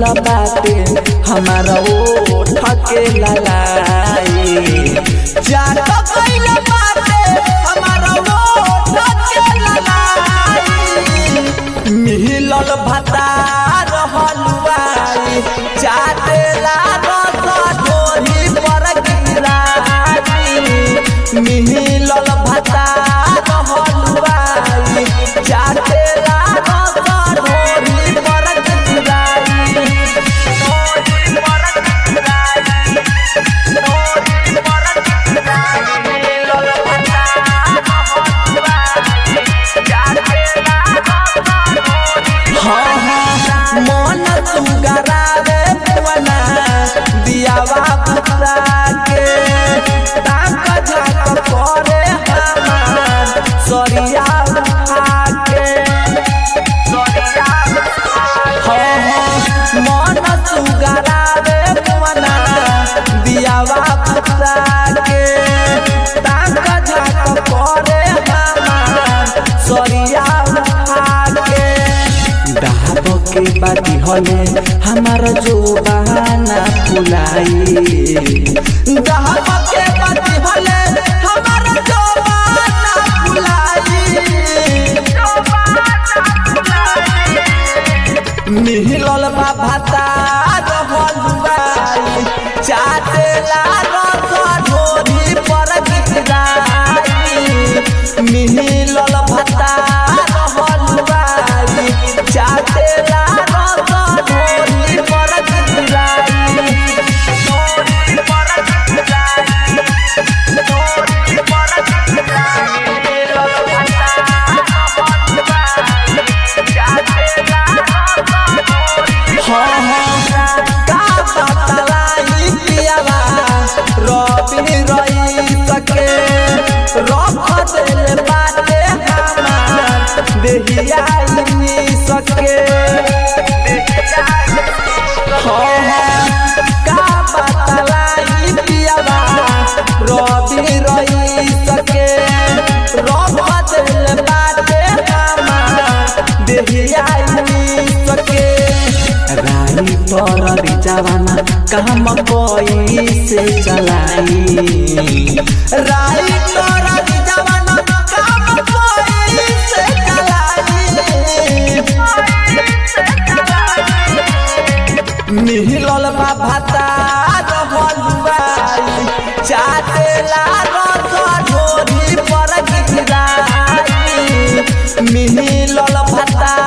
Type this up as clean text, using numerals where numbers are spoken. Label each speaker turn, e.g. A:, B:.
A: मिहिल बाटे हमारा ओठ के ललाई जात गइल बाटे हमारा ओठ के ललाई मिहिलल भता रहलुआई चाटेला रस ढोरी पर गिराई मिहिलल भता रहलुआई चाटेला रस ढोरी पर गिराई मन सुगरावे पुअना दियावा पुता के ताक झाक करे हमार सरिया उठा के मन सुगरावे पुअना दियावा पुता के ताक झाक करे हमार सरिया उठा के दाब के बाती हले हमार जो बहाना फुलाई दाब के बाती हले हमार जो बहाना फुलाई मिहिलल बा भाता रहलुआई चाटेला रस ढोरी पर गिराई मिहिलल भाता रहलुआई चाटेला रस ढोरी पर गिराई का बतलाई पियावा रवि रही सके रख दिल बाटे हमार देहिया सके का बतलाई पियावा रवि रही सके रख दिल बाटे हमार देहिया सके राई पर जवाना काम कोई से चलाई राई पर जवाना काम कोई से चलाई मिहिलल बा भाता रहलुआई चाटेला रस ढोरी पर गिराई मिहिलल भाता